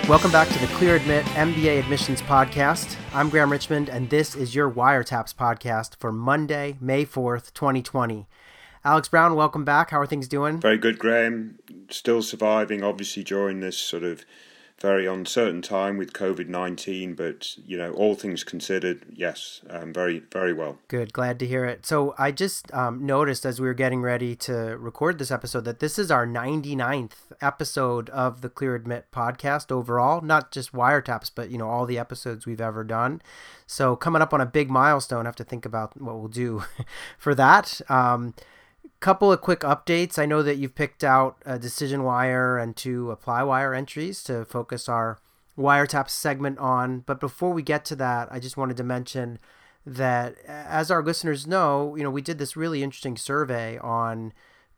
Welcome back to the Clear Admit MBA Admissions Podcast. I'm Graham Richmond, and this is your Wiretaps podcast for Monday, May 4th, 2020. Alex Brown, welcome back. How are things doing? Very good, Graham. Still surviving, obviously, during this sort of very uncertain time with COVID-19, but, all things considered, yes, very, very well. Good. Glad to hear it. So I just noticed as we were getting ready to record this episode that this is our 99th episode of the Clear Admit podcast overall, not just Wiretaps, but, all the episodes we've ever done. So coming up on a big milestone, I have to think about what we'll do for that. Couple of quick updates. I know that you've picked out DecisionWire and 2 ApplyWire entries to focus our Wiretaps segment on. But before we get to that, I just wanted to mention that as our listeners know, we did this really interesting survey on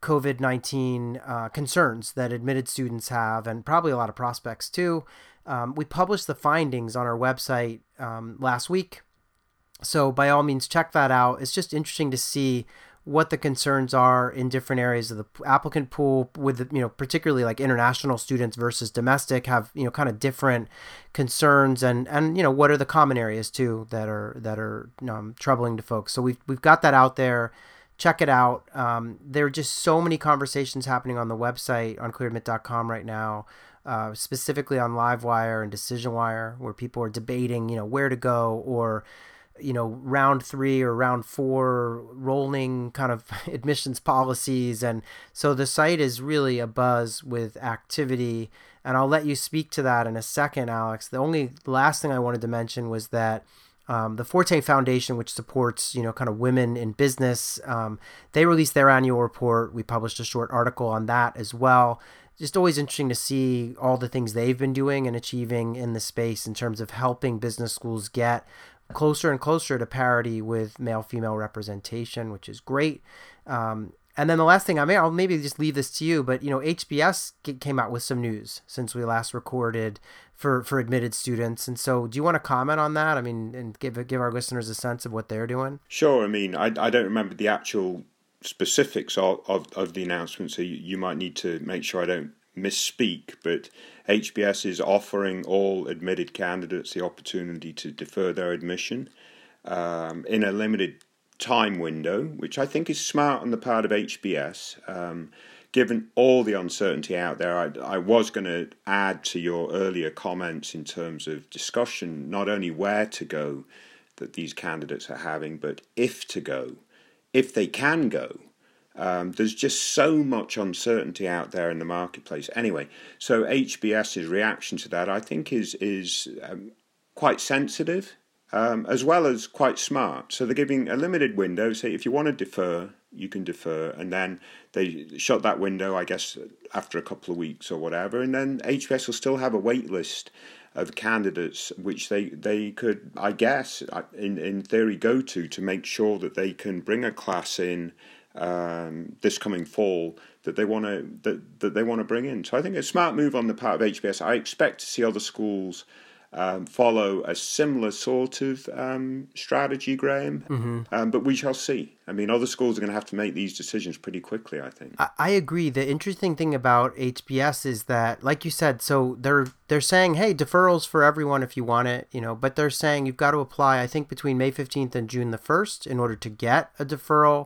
COVID-19 concerns that admitted students have, and probably a lot of prospects too. We published the findings on our website last week. So by all means, check that out. It's just interesting to see what the concerns are in different areas of the applicant pool with, particularly like international students versus domestic have, kind of different concerns and, what are the common areas too that are troubling to folks. So we've got that out there. Check it out. There are just so many conversations happening on the website on clearadmit.com right now, specifically on Livewire and DecisionWire, where people are debating, where to go, or round 3 or round 4 rolling kind of admissions policies. And so the site is really abuzz with activity. And I'll let you speak to that in a second, Alex. The only last thing I wanted to mention was that the Forte Foundation, which supports, kind of women in business, they released their annual report. We published a short article on that as well. Just always interesting to see all the things they've been doing and achieving in the space in terms of helping business schools get closer and closer to parity with male-female representation, which is great. And then the last thing, I'll maybe just leave this to you, but HBS came out with some news since we last recorded for admitted students. And so do you want to comment on that? And give our listeners a sense of what they're doing? Sure. I don't remember the actual specifics of the announcement, so you might need to make sure I don't misspeak, but HBS is offering all admitted candidates the opportunity to defer their admission in a limited time window, which I think is smart on the part of HBS. Given all the uncertainty out there, I was going to add to your earlier comments in terms of discussion, not only where to go that these candidates are having, but if to go, if they can go. There's just so much uncertainty out there in the marketplace. Anyway, so HBS's reaction to that, I think, is quite sensitive, as well as quite smart. So they're giving a limited window. Say if you want to defer, you can defer, and then they shut that window, I guess, after a couple of weeks or whatever. And then HBS will still have a wait list of candidates which they could, I guess, in theory, go to make sure that they can bring a class in this coming fall that they want to bring in. So I think a smart move on the part of HBS. I expect to see other schools follow a similar sort of strategy, Graham. Mm-hmm. But we shall see. Other schools are going to have to make these decisions pretty quickly, I think. I agree. The interesting thing about HBS is that, like you said, so they're saying, hey, deferrals for everyone if you want it, but they're saying you've got to apply, I think, between May 15th and June the 1st in order to get a deferral.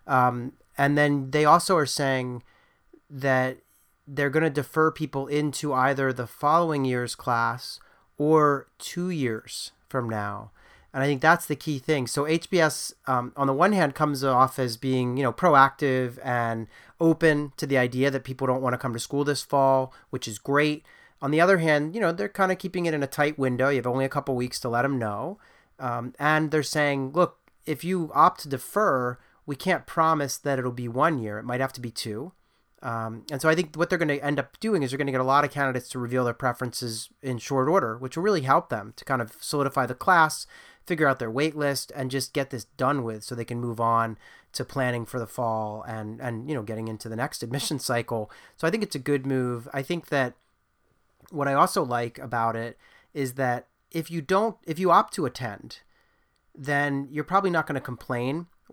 And then they also are saying that they're going to defer people into either the following year's class or 2 years from now. And I think that's the key thing. So HBS, on the one hand, comes off as being, proactive and open to the idea that people don't want to come to school this fall, which is great. On the other hand, they're kind of keeping it in a tight window. You have only a couple weeks to let them know. And they're saying, look, if you opt to defer, we can't promise that it'll be 1 year. It might have to be 2. And so I think what they're going to end up doing is they're going to get a lot of candidates to reveal their preferences in short order, which will really help them to kind of solidify the class, figure out their wait list, and just get this done with so they can move on to planning for the fall and getting into the next admission cycle. So I think it's a good move. I think that what I also like about it is that if you opt to attend, then you're probably not going to complain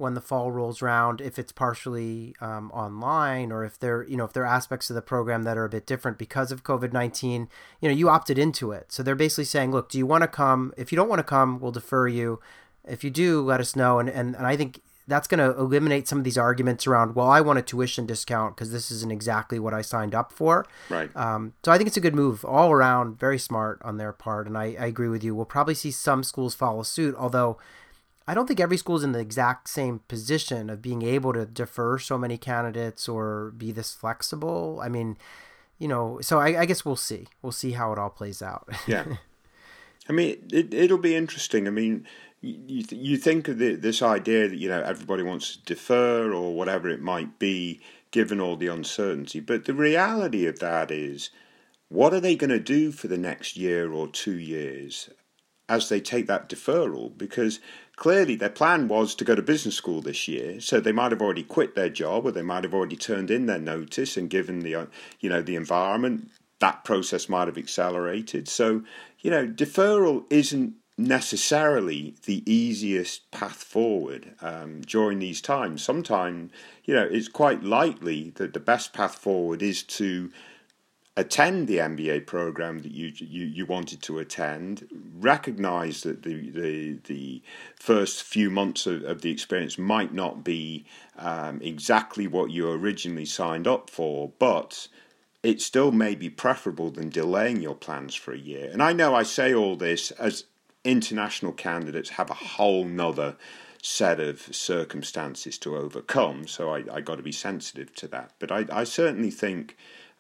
when the fall rolls around, if it's partially online, or if there are aspects of the program that are a bit different because of COVID-19. You opted into it, so they're basically saying, look, do you want to come? If you don't want to come, we'll defer you. If you do, let us know. And I think that's going to eliminate some of these arguments around, well, I want a tuition discount because this isn't exactly what I signed up for. Right. So I think it's a good move all around, very smart on their part. And I agree with you. We'll probably see some schools follow suit, although I don't think every school is in the exact same position of being able to defer so many candidates or be this flexible. I mean, so I guess we'll see. We'll see how it all plays out. Yeah. I mean, it'll be interesting. I mean, you think of this idea that, everybody wants to defer or whatever it might be, given all the uncertainty. But the reality of that is, what are they going to do for the next year or 2 years as they take that deferral? Because clearly their plan was to go to business school this year, so they might have already quit their job, or they might have already turned in their notice, and given the the environment, that process might have accelerated. So, deferral isn't necessarily the easiest path forward during these times. Sometimes, it's quite likely that the best path forward is to attend the MBA program that you wanted to attend, recognize that the first few months of the experience might not be exactly what you originally signed up for, but it still may be preferable than delaying your plans for a year. And I know I say all this as international candidates have a whole nother set of circumstances to overcome, so I got to be sensitive to that. But I certainly think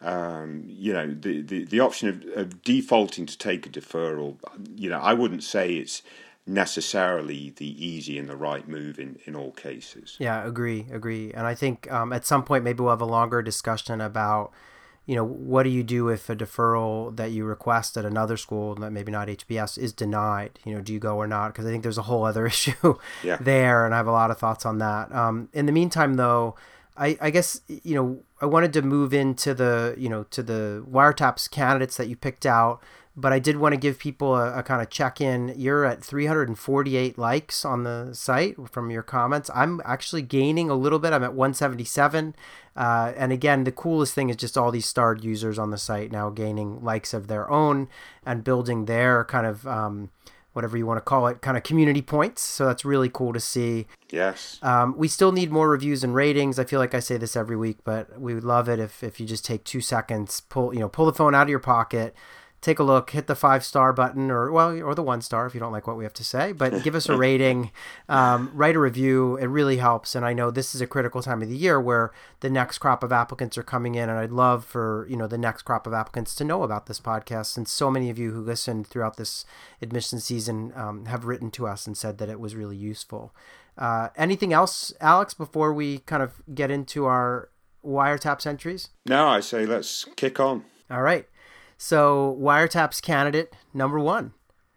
the option of defaulting to take a deferral, I wouldn't say it's necessarily the easy and the right move in all cases. Yeah, agree. And I think at some point maybe we'll have a longer discussion about what do you do if a deferral that you request at another school, maybe not HBS, is denied? Do you go or not? Because I think there's a whole other issue there, and I have a lot of thoughts on that. In the meantime, though, I guess, I wanted to move into the, to the Wiretaps candidates that you picked out, but I did want to give people a kind of check-in. You're at 348 likes on the site from your comments. I'm actually gaining a little bit. I'm at 177. And again, the coolest thing is just all these starred users on the site now gaining likes of their own and building their kind of, whatever you want to call it, kind of community points. So that's really cool to see. Yes. We still need more reviews and ratings. I feel like I say this every week, but we would love it if you just take 2 seconds, pull the phone out of your pocket, take a look, hit the 5-star button or the 1 star if you don't like what we have to say, but give us a rating, write a review. It really helps. And I know this is a critical time of the year where the next crop of applicants are coming in. And I'd love for, the next crop of applicants to know about this podcast, since so many of you who listened throughout this admission season have written to us and said that it was really useful. Anything else, Alex, before we kind of get into our Wiretaps entries? No, I say let's kick on. All right. So Wiretaps candidate number 1.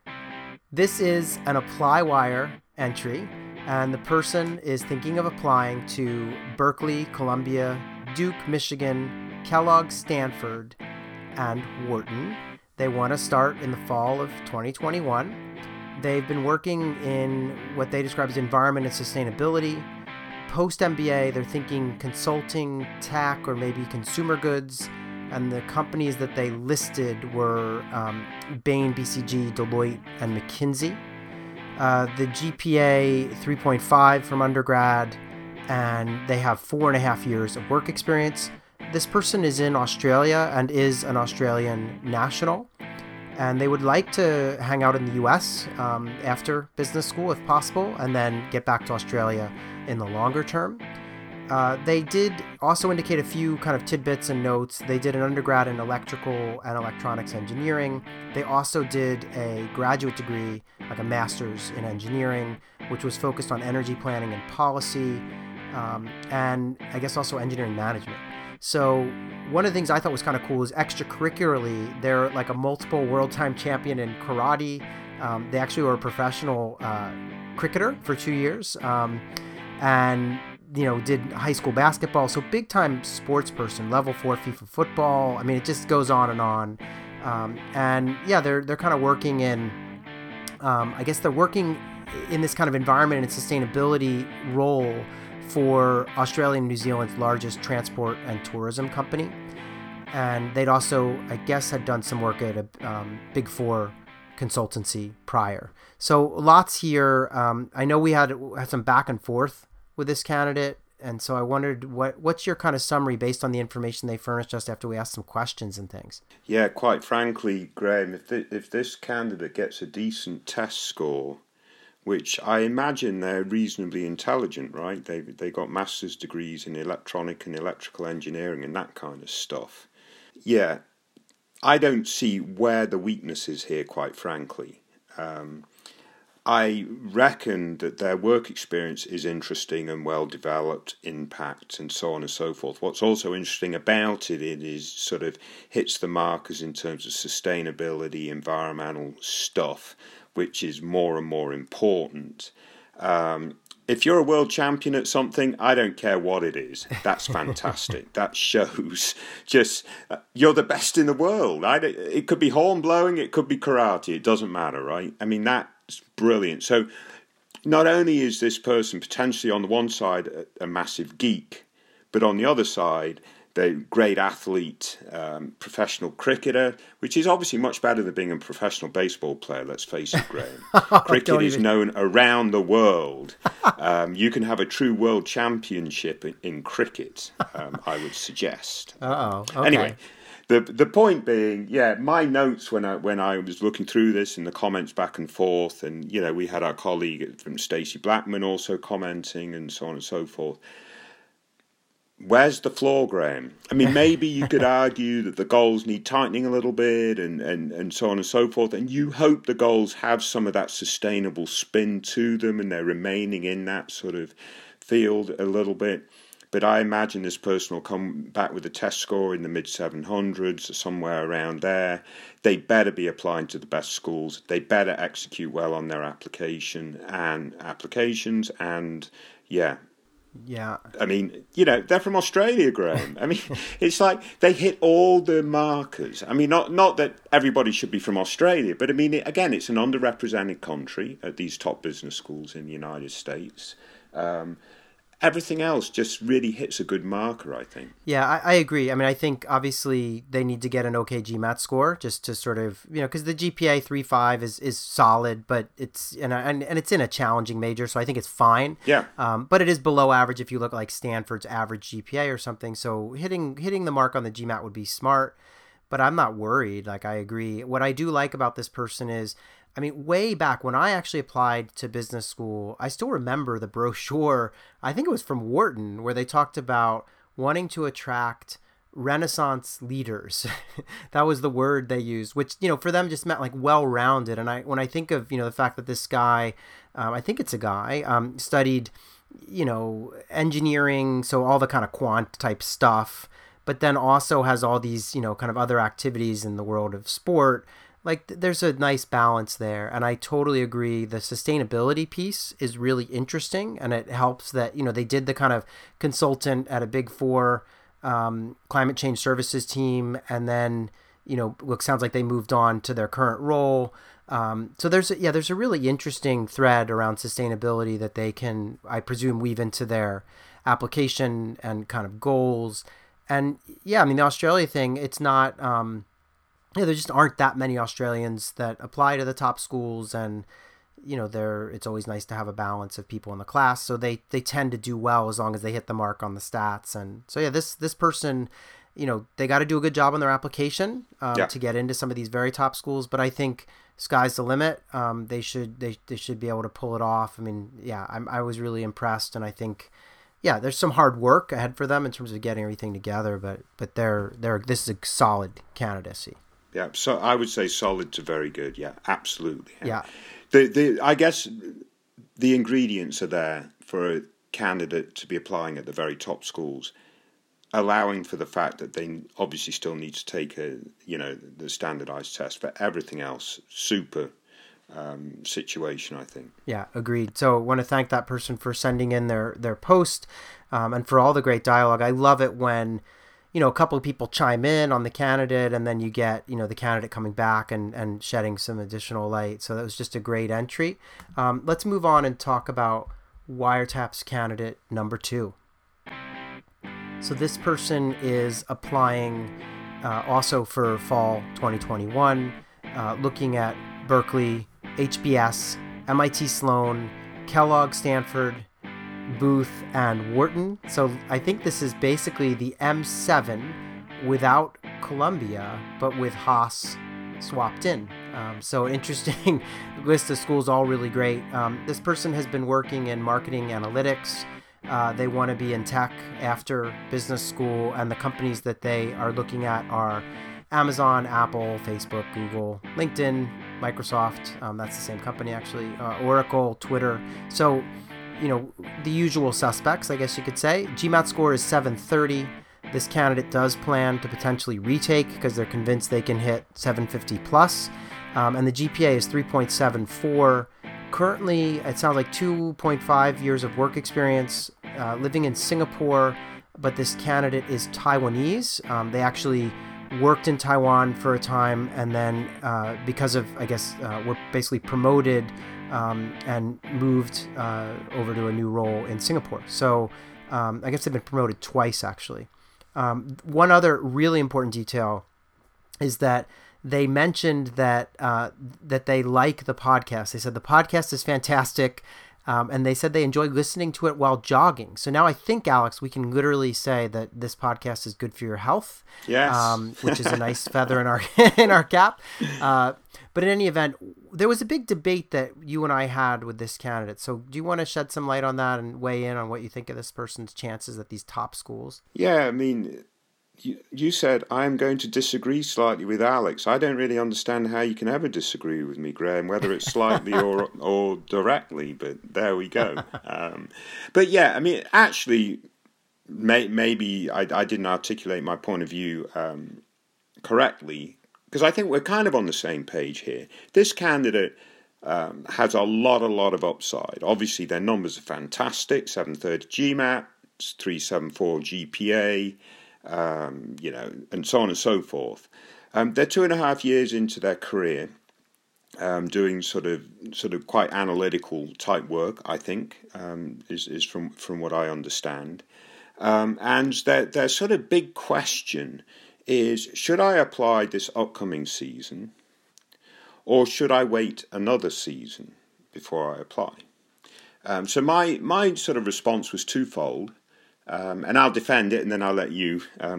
This is an ApplyWire entry, and the person is thinking of applying to Berkeley, Columbia, Duke, Michigan, Kellogg, Stanford, and Wharton. They want to start in the fall of 2021. They've been working in what they describe as environment and sustainability. Post-MBA, they're thinking consulting, tech, or maybe consumer goods. And the companies that they listed were Bain, BCG, Deloitte, and McKinsey. The GPA 3.5 from undergrad, and they have 4.5 years of work experience. This person is in Australia and is an Australian national, and they would like to hang out in the US after business school if possible, and then get back to Australia in the longer term. They did also indicate a few kind of tidbits and notes. They did an undergrad in electrical and electronics engineering. They also did a graduate degree, like a master's in engineering, which was focused on energy planning and policy, and I guess also engineering management. So one of the things I thought was kind of cool is extracurricularly, they're like a multiple world time champion in karate. They actually were a professional cricketer for 2 years, and did high school basketball. So big time sports person, level 4 FIFA football. I mean, it just goes on and on. And yeah, they're kind of working in, I guess they're working in this kind of environment and sustainability role for Australia and New Zealand's largest transport and tourism company. And they'd also, I guess, had done some work at a Big Four consultancy prior. So lots here. I know we had some back and forth with this candidate. And so I wondered, what's your kind of summary based on the information they furnished us after we asked some questions and things? Yeah, quite frankly, Graham, if this candidate gets a decent test score, which I imagine they're reasonably intelligent, right? They got master's degrees in electronic and electrical engineering and that kind of stuff. Yeah, I don't see where the weakness is here, quite frankly. I reckon that their work experience is interesting and well developed, impact and so on and so forth. What's also interesting about it is sort of hits the markers in terms of sustainability, environmental stuff, which is more and more important. If you're a world champion at something, I don't care what it is. That's fantastic. That shows just you're the best in the world. It could be horn blowing, it could be karate. It doesn't matter, right? I mean, that's brilliant. So not only is this person potentially on the one side a massive geek, but on the other side, they're a great athlete, professional cricketer, which is obviously much better than being a professional baseball player, let's face it, Graham. Cricket is known around the world. You can have a true world championship in cricket, I would suggest. Okay. Anyway, the point being, yeah, my notes when I was looking through this and the comments back and forth, and, you know, we had our colleague from Stacey Blackman also commenting and so on and so forth. Where's the flaw, Graham? I mean, maybe you could argue that the goals need tightening a little bit and so on and so forth, and you hope the goals have some of that sustainable spin to them and they're remaining in that sort of field a little bit. But I imagine this person will come back with a test score in the mid-700s, somewhere around there. They better be applying to the best schools. They better execute well on their applications and, yeah. Yeah. I mean, you know, they're from Australia, Graham. I mean, it's like they hit all the markers. I mean, not that everybody should be from Australia, but I mean, again, it's an underrepresented country at these top business schools in the United States. Everything else just really hits a good marker, I think. Yeah, I agree. I mean, I think obviously they need to get an okay GMAT score just to sort of, you know, because the GPA 3.5 is solid, but it's and it's in a challenging major, so I think it's fine. Yeah. But it is below average if you look at like Stanford's average GPA or something. So hitting the mark on the GMAT would be smart, but I'm not worried. Like, I agree. What I do like about this person is, I mean, way back when I actually applied to business school, I still remember the brochure, I think it was from Wharton, where they talked about wanting to attract Renaissance leaders. That was the word they used, which, you know, for them just meant like well-rounded. And when I think of, you know, the fact that this guy, I think it's a guy, studied, you know, engineering, so all the kind of quant type stuff, but then also has all these, you know, kind of other activities in the world of sport. Like, there's a nice balance there, and I totally agree. The sustainability piece is really interesting, and it helps that, you know, they did the kind of consultant at a Big Four climate change services team, and then, you know, it sounds like they moved on to their current role. So there's a really interesting thread around sustainability that they can, I presume, weave into their application and kind of goals. And yeah, I mean, the Australia thing, it's not... there just aren't that many Australians that apply to the top schools, and, you know, it's always nice to have a balance of people in the class. So they tend to do well as long as they hit the mark on the stats. And so, yeah, this person, you know, they got to do a good job on their application to get into some of these very top schools. But I think sky's the limit. They should be able to pull it off. I mean, yeah, I was really impressed, and I think, yeah, there's some hard work ahead for them in terms of getting everything together. But this is a solid candidacy. Yeah, so I would say solid to very good. Yeah, absolutely. Yeah. I guess the ingredients are there for a candidate to be applying at the very top schools, allowing for the fact that they obviously still need to take the standardized test. For everything else, super situation, I think. Yeah, agreed. So I want to thank that person for sending in their post and for all the great dialogue. I love it when, a couple of people chime in on the candidate, and then you get, the candidate coming back and shedding some additional light. So that was just a great entry. Let's move on and talk about Wiretap's candidate number 2. So this person is applying also for fall 2021, looking at Berkeley, HBS, MIT Sloan, Kellogg, Stanford, Booth, and Wharton. So I think this is basically the M7 without Columbia, but with Haas swapped in. So interesting list of schools, all really great. This person has been working in marketing analytics. They want to be in tech after business school, and the companies that they are looking at are Amazon, Apple, Facebook, Google, LinkedIn, Microsoft. That's the same company, actually. Oracle, Twitter. So, the usual suspects, I guess you could say. GMAT score is 730. This candidate does plan to potentially retake because they're convinced they can hit 750 plus. And the GPA is 3.74. Currently, it sounds like 2.5 years of work experience, living in Singapore, but this candidate is Taiwanese. They actually worked in Taiwan for a time, and then because of, I guess, were basically promoted and moved over to a new role in Singapore. So I guess they've been promoted twice, actually. One other really important detail is that they mentioned that that they like the podcast. They said the podcast is fantastic, and they said they enjoy listening to it while jogging. So now I think, Alex, we can literally say that this podcast is good for your health. Yes, which is a nice feather in our in our cap. But in any event, there was a big debate that you and I had with this candidate. So do you want to shed some light on that and weigh in on what you think of this person's chances at these top schools? Yeah, I mean, you said I'm going to disagree slightly with Alex. I don't really understand how you can ever disagree with me, Graham, whether it's slightly or directly, but there we go. But yeah, I mean, actually, maybe I didn't articulate my point of view correctly, because I think we're kind of on the same page here. This candidate has a lot of upside. Obviously, their numbers are fantastic: 730 GMAT, 374 GPA. And so on and so forth. They're 2.5 years into their career, doing sort of quite analytical type work, I think, is from what I understand. And their sort of big question is, should I apply this upcoming season, or should I wait another season before I apply? So my sort of response was twofold. And I'll defend it, and then I'll let you,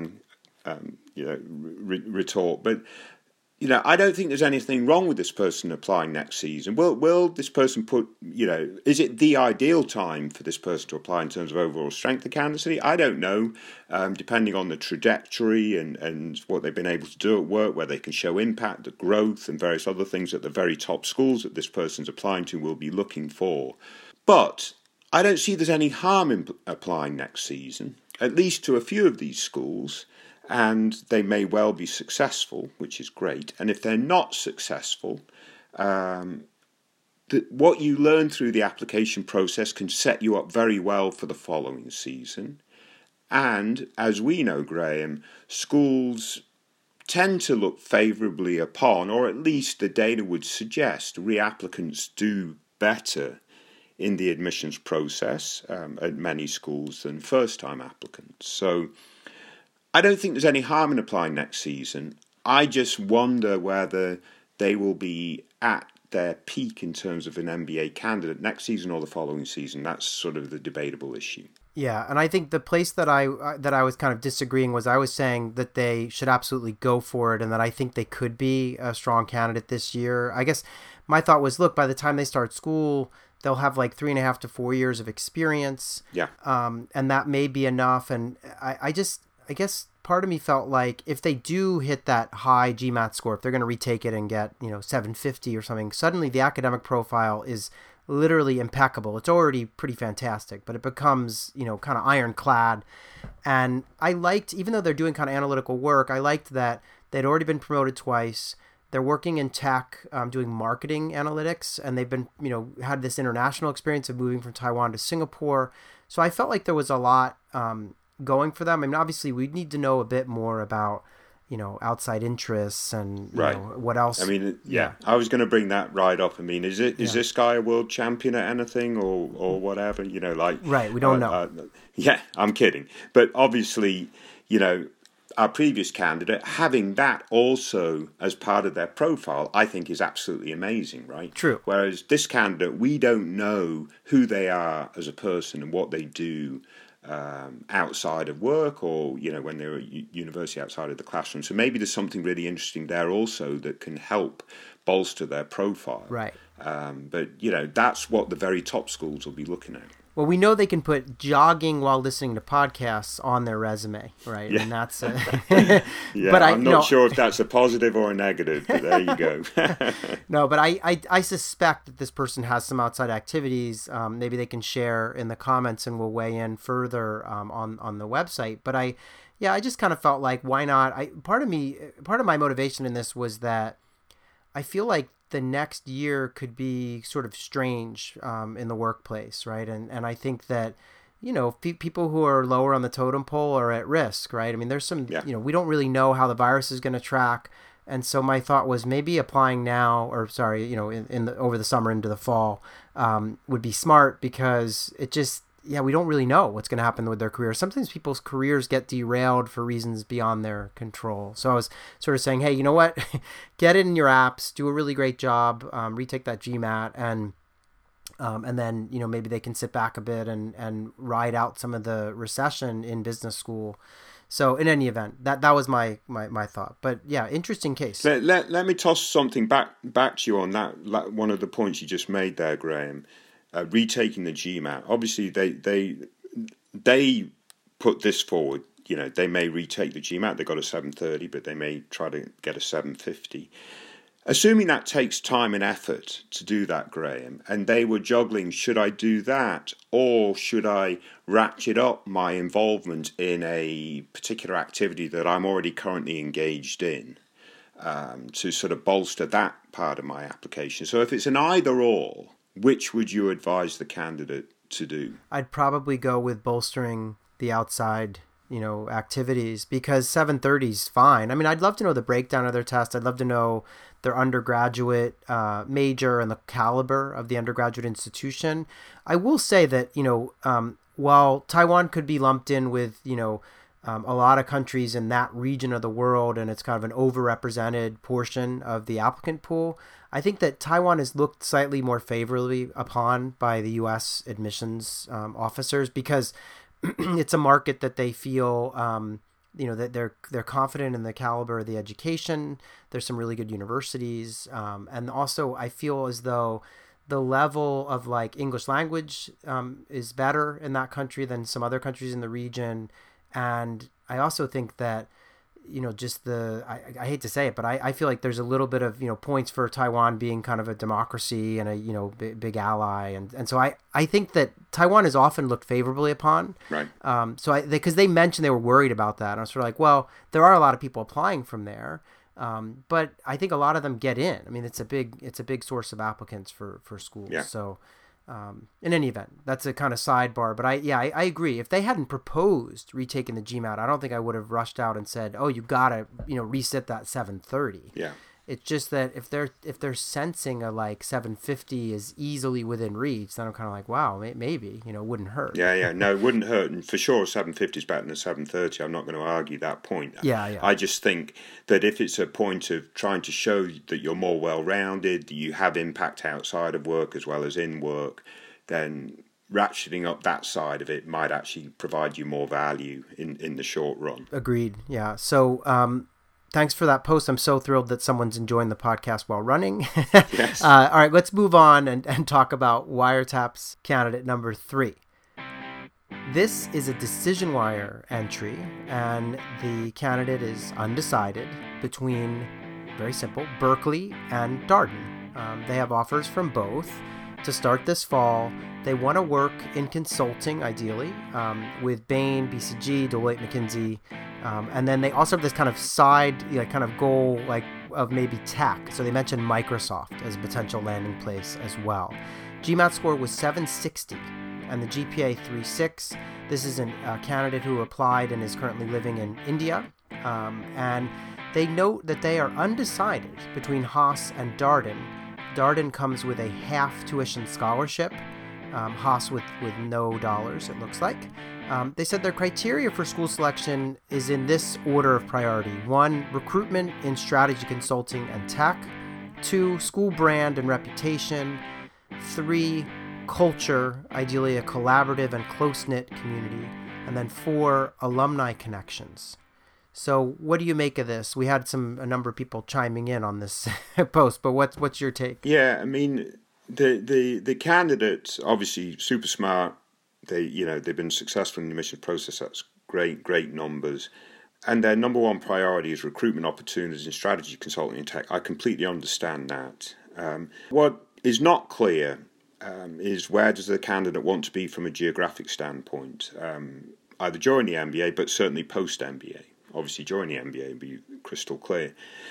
retort. But I don't think there's anything wrong with this person applying next season. Will this person is it the ideal time for this person to apply in terms of overall strength of candidacy? I don't know. Depending on the trajectory and what they've been able to do at work, where they can show impact, the growth, and various other things at the very top schools that this person's applying to will be looking for. But I don't see there's any harm in applying next season, at least to a few of these schools, and they may well be successful, which is great. And if they're not successful, what you learn through the application process can set you up very well for the following season. And as we know, Graham, schools tend to look favourably upon, or at least the data would suggest, reapplicants do better in the admissions process at many schools than first-time applicants. So I don't think there's any harm in applying next season. I just wonder whether they will be at their peak in terms of an MBA candidate next season or the following season. That's sort of the debatable issue. Yeah, and I think the place that I was kind of disagreeing was I was saying that they should absolutely go for it, and that I think they could be a strong candidate this year. I guess my thought was, look, by the time they start school, they'll have like 3.5 to 4 years of experience. Yeah. And that may be enough. And I guess part of me felt like if they do hit that high GMAT score, if they're going to retake it and get, 750 or something, suddenly the academic profile is literally impeccable. It's already pretty fantastic, but it becomes, kind of ironclad. And I liked, even though they're doing kind of analytical work, I liked that they'd already been promoted twice. They're working in tech, doing marketing analytics, and they've been, had this international experience of moving from Taiwan to Singapore. So I felt like there was a lot going for them? I mean, obviously, we need to know a bit more about, outside interests and what else. I mean, I was going to bring that right up. I mean, is this guy a world champion at anything or whatever? Right, we don't know. Yeah, I'm kidding. But obviously, our previous candidate, having that also as part of their profile, I think is absolutely amazing, right? True. Whereas this candidate, we don't know who they are as a person and what they do outside of work or, when they're at university outside of the classroom. So maybe there's something really interesting there also that can help bolster their profile. Right. But, that's what the very top schools will be looking at. Well, we know they can put jogging while listening to podcasts on their resume, right? Yeah. And that's yeah, but I'm not sure if that's a positive or a negative, but there you go. No, but I suspect that this person has some outside activities. Maybe they can share in the comments and we'll weigh in further on the website. But I just kind of felt like, why not? Part of my motivation in this was that I feel like the next year could be sort of strange in the workplace, right? And I think that, people who are lower on the totem pole are at risk, right? I mean, there's some, we don't really know how the virus is going to track. And so my thought was maybe applying now, or sorry, over the summer into the fall would be smart because it just, we don't really know what's going to happen with their career. Sometimes people's careers get derailed for reasons beyond their control. So I was sort of saying, hey, you know what? Get it in your apps, do a really great job, retake that GMAT, and then, maybe they can sit back a bit and ride out some of the recession in business school. So in any event, that was my thought. But yeah, interesting case. Let me toss something back to you on that. One of the points you just made there, Graham. Retaking the GMAT, obviously they put this forward. They may retake the GMAT. They got a 730, but they may try to get a 750. Assuming that takes time and effort to do that, Graham, and they were juggling, should I do that or should I ratchet up my involvement in a particular activity that I'm already currently engaged in to sort of bolster that part of my application? So if it's an either or, which would you advise the candidate to do? I'd probably go with bolstering the outside, activities because 730 is fine. I mean, I'd love to know the breakdown of their test. I'd love to know their undergraduate major and the caliber of the undergraduate institution. I will say that, while Taiwan could be lumped in with, a lot of countries in that region of the world, and it's kind of an overrepresented portion of the applicant pool, I think that Taiwan is looked slightly more favorably upon by the U.S. admissions officers because it's a market that they feel, that they're confident in the caliber of the education. There's some really good universities, and also I feel as though the level of English language is better in that country than some other countries in the region. And I also think that, just I hate to say it, but I feel like there's a little bit of, points for Taiwan being kind of a democracy and a, big ally. And so I think that Taiwan is often looked favorably upon. Right. Because they mentioned they were worried about that. And I was sort of like, well, there are a lot of people applying from there. But I think a lot of them get in. I mean, it's a big source of applicants for schools. Yeah. So in any event, that's a kind of sidebar, but I agree. If they hadn't proposed retaking the GMAT, I don't think I would have rushed out and said, "Oh, you gotta, reset that 730." Yeah. It's just that if they're sensing a 750 is easily within reach, then I'm kind of like, wow, maybe wouldn't hurt. Yeah, no, it wouldn't hurt, and for sure 750 is better than 730. I'm not going to argue that point. Yeah. I just think that if it's a point of trying to show that you're more well-rounded, that you have impact outside of work as well as in work, then ratcheting up that side of it might actually provide you more value in the short run. Agreed. Yeah. So. Thanks for that post. I'm so thrilled that someone's enjoying the podcast while running. Yes. All right, let's move on and talk about Wiretap's candidate number 3. This is a DecisionWire entry, and the candidate is undecided between, very simple, Berkeley and Darden. They have offers from both to start this fall. They want to work in consulting, ideally, with Bain, BCG, Deloitte, McKinsey. And then they also have this kind of side, kind of goal, of maybe tech. So they mentioned Microsoft as a potential landing place as well. GMAT score was 760 and the GPA 3.6. This is a candidate who applied and is currently living in India. And they note that they are undecided between Haas and Darden. Darden comes with a half tuition scholarship, Haas with no dollars, it looks like. They said their criteria for school selection is in this order of priority. 1, recruitment in strategy consulting and tech. 2, school brand and reputation. 3, culture, ideally a collaborative and close-knit community. And then 4, alumni connections. So what do you make of this? We had a number of people chiming in on this post, but what's your take? Yeah, I mean, the candidates obviously super smart. They've been successful in the admission process. That's great numbers. And their number one priority is recruitment opportunities in strategy consulting and tech. I completely understand that. What is not clear is where does the candidate want to be from a geographic standpoint, either during the MBA, but certainly post-MBA. Obviously, during the MBA would be crystal clear.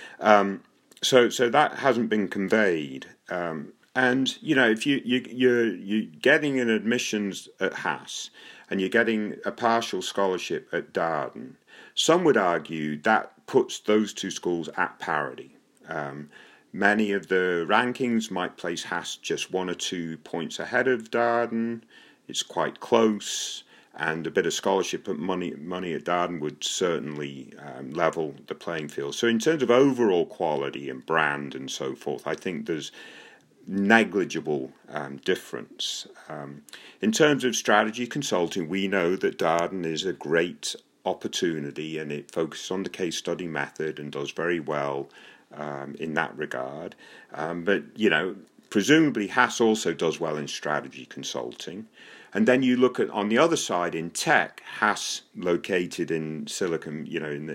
So that hasn't been conveyed. And if you're getting an admissions at Haas and you're getting a partial scholarship at Darden, some would argue that puts those two schools at parity. Many of the rankings might place Haas just 1 or 2 points ahead of Darden. It's quite close. And a bit of scholarship and money at Darden would certainly level the playing field. So in terms of overall quality and brand and so forth, I think there's negligible difference. In terms of strategy consulting, we know that Darden is a great opportunity and it focuses on the case study method and does very well in that regard. But presumably Haas also does well in strategy consulting. And then you look at on the other side in tech, Haas located in Silicon,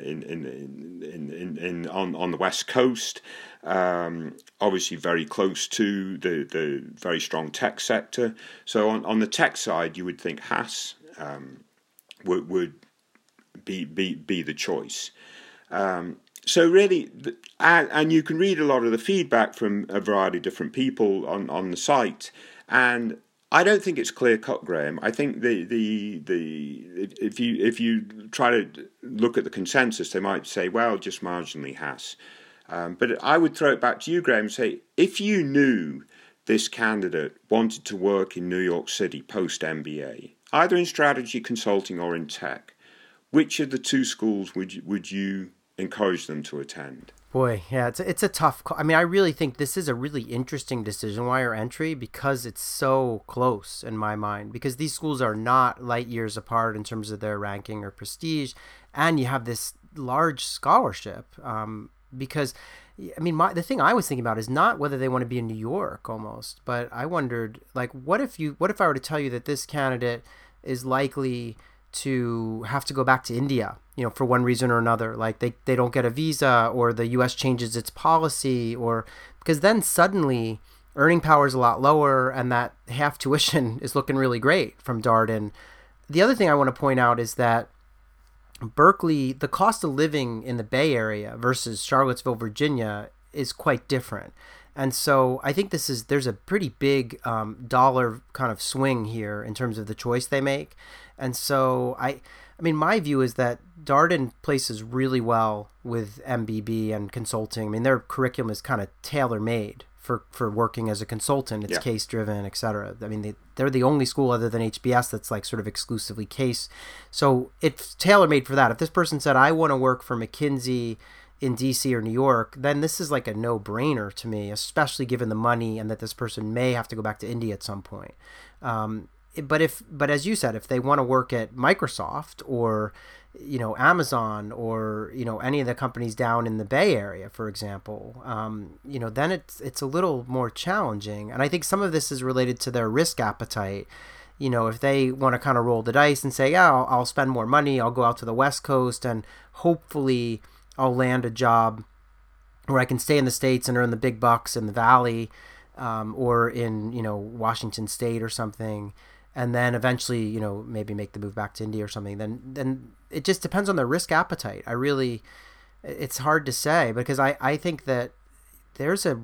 on the West Coast, obviously very close to the very strong tech sector. So on the tech side, you would think Haas would be the choice. So really, and you can read a lot of the feedback from a variety of different people on the site, and I don't think it's clear cut, Graham. I think if you try to look at the consensus, they might say, well, just marginally Haas. But I would throw it back to you, Graham, and say, if you knew this candidate wanted to work in New York City post MBA, either in strategy consulting or in tech, which of the two schools would you encourage them to attend? Boy, yeah, it's a tough call. I mean, I really think this is a really interesting decision wire entry because it's so close in my mind, because these schools are not light years apart in terms of their ranking or prestige, and you have this large scholarship. Because, I mean, the thing I was thinking about is not whether they want to be in New York almost, but I wondered, like, what if I were to tell you that this candidate is likely to have to go back to India, for one reason or another, like they don't get a visa or the US changes its policy, or because then suddenly earning power is a lot lower and that half tuition is looking really great from Darden. The other thing I want to point out is that Berkeley, the cost of living in the Bay Area versus Charlottesville, Virginia is quite different. And so I think there's a pretty big dollar kind of swing here in terms of the choice they make. And so I mean, my view is that Darden places really well with MBB and consulting. I mean, their curriculum is kind of tailor-made for working as a consultant. It's case-driven, et cetera. I mean, they're the only school other than HBS that's like sort of exclusively case. So it's tailor-made for that. If this person said, I want to work for McKinsey in DC or New York, then this is like a no-brainer to me, especially given the money and that this person may have to go back to India at some point. But as you said, if they want to work at Microsoft or, Amazon or, any of the companies down in the Bay Area, for example, then it's a little more challenging. And I think some of this is related to their risk appetite. If they want to kind of roll the dice and say, yeah, I'll spend more money, I'll go out to the West Coast and hopefully I'll land a job where I can stay in the States and earn the big bucks in the Valley, or in, Washington State or something. And then eventually, maybe make the move back to India or something. Then it just depends on their risk appetite. It's hard to say, because I think that there's a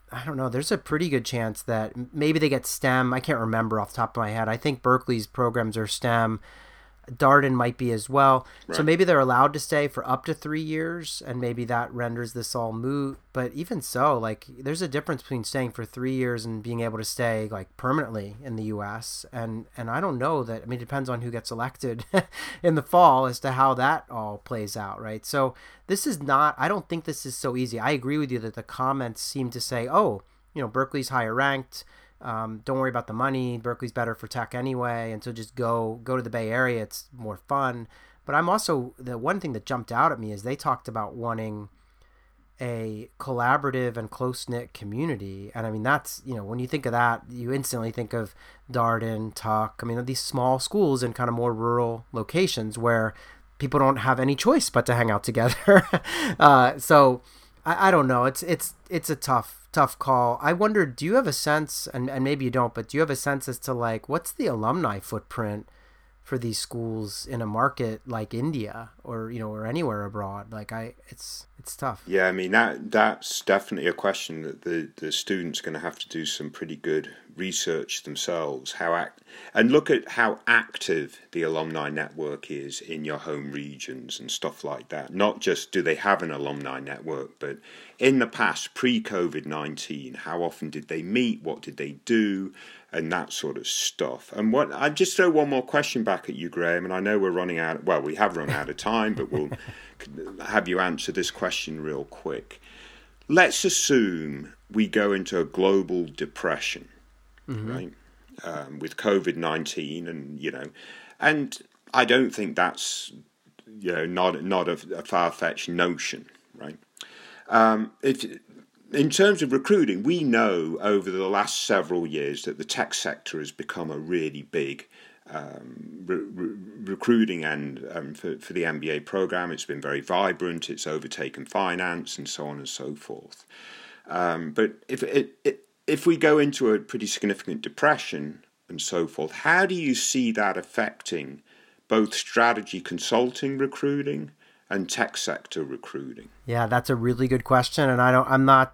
pretty good chance that maybe they get STEM. I can't remember off the top of my head. I think Berkeley's programs are STEM. Darden might be as well. Right. So maybe they're allowed to stay for up to 3 years, and maybe that renders this all moot. But even so, like, there's a difference between staying for 3 years and being able to stay like permanently in the U.S. And I don't know that. I mean, it depends on who gets elected in the fall as to how that all plays out, right? So this is not. I don't think this is so easy. I agree with you that the comments seem to say, oh, Berkeley's higher ranked. Don't worry about the money. Berkeley's better for tech anyway, and so just go to the Bay Area. It's more fun. But I'm also, the one thing that jumped out at me is they talked about wanting a collaborative and close-knit community. And I mean, that's, when you think of that, you instantly think of Darden, Tuck. I mean, these small schools in kind of more rural locations where people don't have any choice but to hang out together. So I don't know. It's a tough call. I wonder, do you have a sense, and maybe you don't, but do you have a sense as to like, what's the alumni footprint for these schools in a market like India or, or anywhere abroad? Like it's tough. Yeah, I mean, that's definitely a question that the students are going to have to do some pretty good research themselves, and look at how active the alumni network is in your home regions and stuff like that. Not just do they have an alumni network, but in the past, pre-COVID-19, how often did they meet? What did they do? And that sort of stuff. And I just throw one more question back at you, Graham, and I know we're running out. Well, we have run out of time, but we'll have you answer this question real quick. Let's assume we go into a global depression, right? With COVID-19, and I don't think that's not a far-fetched notion, right? In terms of recruiting, we know over the last several years that the tech sector has become a really big recruiting end for the MBA program. It's been very vibrant. It's overtaken finance and so on and so forth. But if we go into a pretty significant depression and so forth, how do you see that affecting both strategy consulting recruiting and tech sector recruiting? Yeah, that's a really good question, and I'm not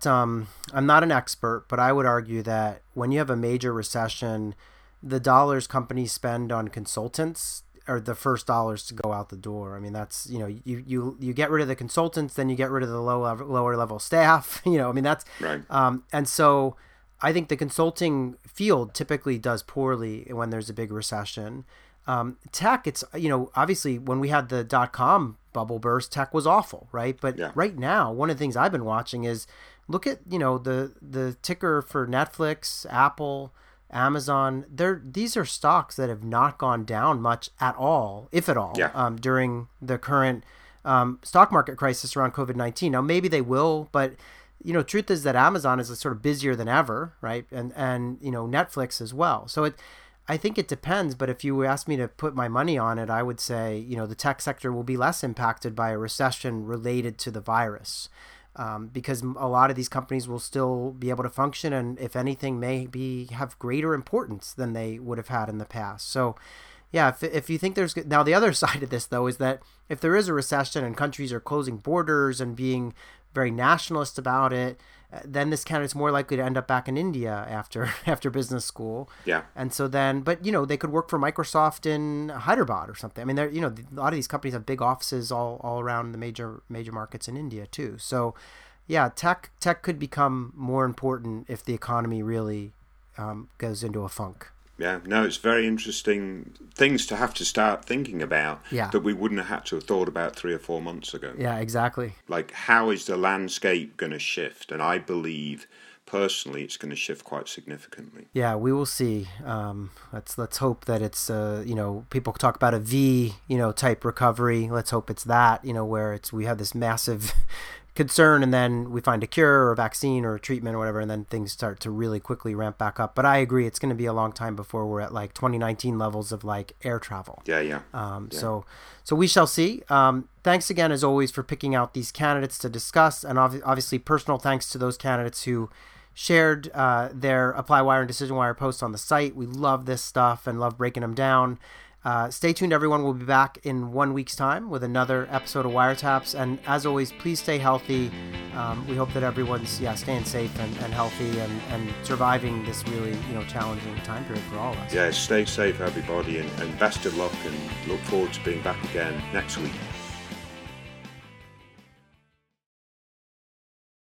an expert, but I would argue that when you have a major recession, the dollars companies spend on consultants are the first dollars to go out the door. I mean, that's, you get rid of the consultants, then you get rid of the lower level staff. I mean, that's right. And so I think the consulting field typically does poorly when there's a big recession. Tech, it's, obviously when we had the .com bubble burst, tech was awful, right? But right now, one of the things I've been watching is look at, the ticker for Netflix, Apple, Amazon. These are stocks that have not gone down much at all, if at all, during the current stock market crisis around COVID-19. Now, maybe they will, but truth is that Amazon is sort of busier than ever, right? And Netflix as well. So I think it depends, but if you asked me to put my money on it, I would say, the tech sector will be less impacted by a recession related to the virus, because a lot of these companies will still be able to function, and if anything, have greater importance than they would have had in the past. So, yeah, if you think now the other side of this though is that if there is a recession and countries are closing borders and being very nationalist about it, then this candidate's more likely to end up back in India after business school. Yeah. And so then, but they could work for Microsoft in Hyderabad or something. I mean, a lot of these companies have big offices all around the major markets in India too. So, yeah, tech could become more important if the economy really goes into a funk. Yeah, no, it's very interesting things to have to start thinking about that we wouldn't have had to have thought about 3 or 4 months ago. Yeah, exactly. Like, how is the landscape going to shift? And I believe, personally, it's going to shift quite significantly. Yeah, we will see. Let's hope that it's, people talk about a V, type recovery. Let's hope it's that, where we have this massive concern and then we find a cure or a vaccine or a treatment or whatever, and then things start to really quickly ramp back up. But I agree, it's going to be a long time before we're at like 2019 levels of like air travel. Yeah. So we shall see. Thanks again, as always, for picking out these candidates to discuss, and obviously personal thanks to those candidates who shared their ApplyWire and DecisionWire posts on the site. We love this stuff and love breaking them down. Stay tuned, everyone. We'll be back in 1 week's time with another episode of Wiretaps. And as always, please stay healthy. We hope that everyone's staying safe and healthy and surviving this really challenging time period for all of us. Yeah, stay safe, everybody, and best of luck, and look forward to being back again next week.